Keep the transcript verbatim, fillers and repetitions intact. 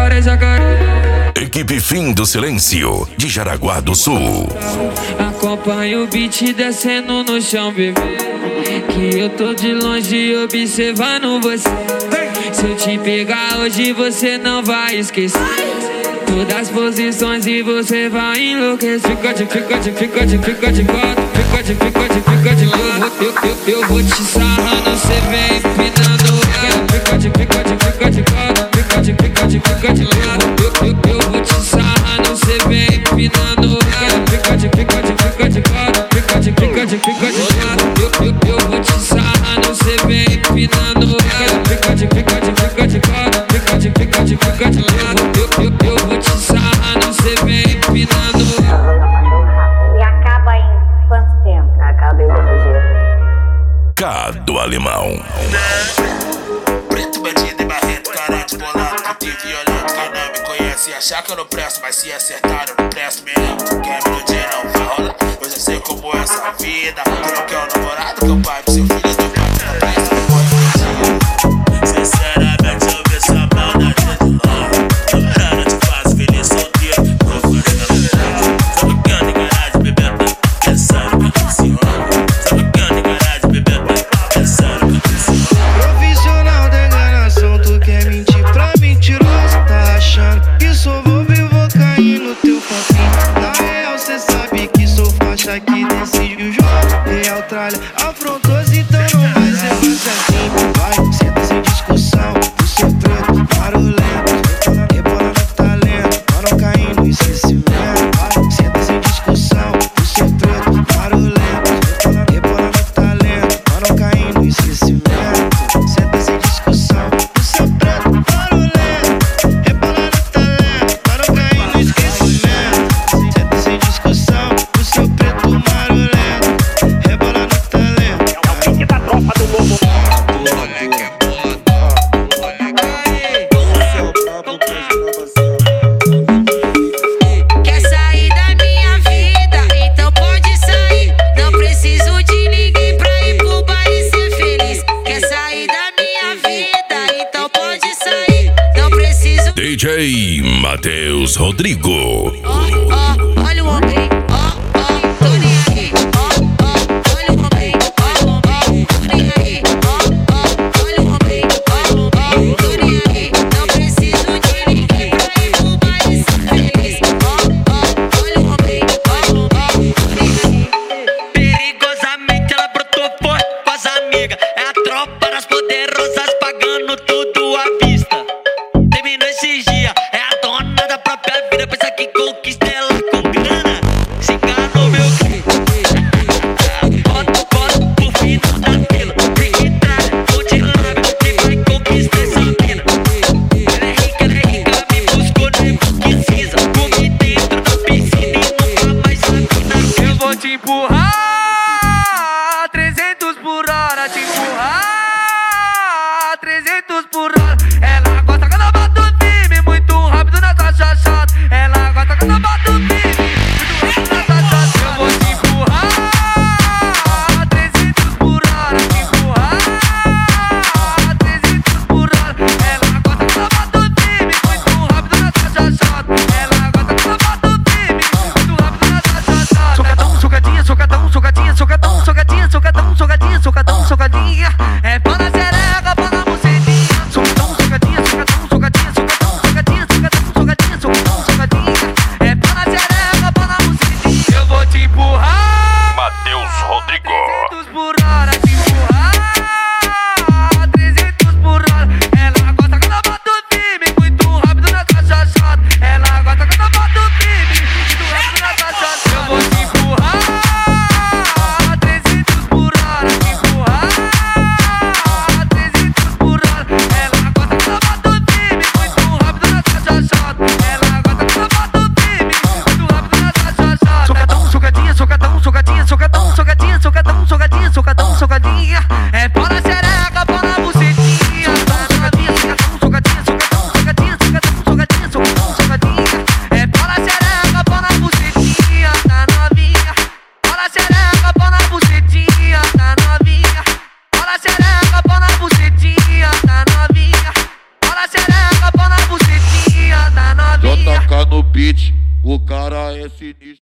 jacaré, jacaré. Equipe Fim do Silêncio, de Jaraguá do Sul. Acompanha o beat descendo no chão, bebê, que eu tô de longe observando você. Se eu te pegar hoje você não vai esquecer todas as posições e você vai enlouquecer. Fica de, fica de, fica de, fica de quatro. Fica de, fica de, fica de quatro. Eu, eu, eu, eu vou te sarrando, cê vem empinando. Fica de, fica de, fica de quatro. Fica de, fica de, fica de quatro. Eu, eu, eu vou te sarrando, cê vem empinando. Fica de, fica de, fica de quatro. Fica de, fica de, fica de quatro. Eu, eu, eu vou te sarrando, cê vem empinando. Fica de, fica de, fica de quatro. Fica de, fica de, fica de quatro. Eu, eu, eu vou te sarrando, cê vem empinando. E acaba em quanto tempo? Acaba em dois dias. K do Alemão. Preto, bandido e barreto, carente, bolado, puto e violento. Quem não me conhece achar que eu não presto, mas se acertar eu não presto mesmo. Tu quer me iludir, não vai rolar. Eu já sei como é essa vida. Tu não quer o namorado que eu pai pro seu filho do pai que não presta, não pode mentir. Sinceramente eu vi essa maldade de lado. Chorando eu te faço feliz solteiro. Vou fazer a verdade. Só ficando em garagem bebendo, pensando que eu te senhora. Só ficando em garagem bebendo, pensando que eu te senhora. Profissional da enganação, tu quer mentir pra mentiroso. Tá achando que sou bobo e vou cair no teu papinho. Na real cê sabe que sou faixa que decide o jogo. Real tralha, afrontoso, então não vai ser mais assim. Vai, senta sem discussão, o seu preto, barulhento. Rebola no talento, pra não cair no esquecimento. Vai, senta sem discussão, o seu preto, barulhento. Rebola no talento, pra não cair no esquecimento. Senta sem discussão, o seu preto, barulhento. Rebola no talento, pra não cair no esquecimento. Senta sem discussão, o seu preto, barulhento. Rebola no talento. É o pique da tropa do lobo. Quer sair da minha vida? Então pode sair. Não preciso de ninguém pra ir pro baile ser feliz. Quer sair da minha vida? Então pode sair. Não preciso. D J Matheus Rodrigo. Ó, ó, olha o homem. Ó, ó, tô nem aqui. Ó, ó, olha o homem. Ó, ó, tô nem aqui. Ó, ó, olha o homem. Ó, ó, tô nem aqui. Não preciso de ninguém pra ir pro baile ser feliz. Ó, ó, olha o homem. Ó, ó, tô nem aqui. Perigosamente ela brotou forte com as amigas. É a tropa das poderosas pagando tudo à vista. Terminou esses dias, é a dona da própria vida. Pensa que conquista ela com grana. Se enganou, meu filho. Bota, bota pro final da fila. Tem entrada, vou de lábio. Que vai conquistar essa mina. Ela é rica, ela é rica. Me buscou, nem precisa. Comi dentro da piscina e nunca mais sabe nada. Eu vou te empurrar trezentos por hora, te empurrar trezentos por beat, o cara é sinistro.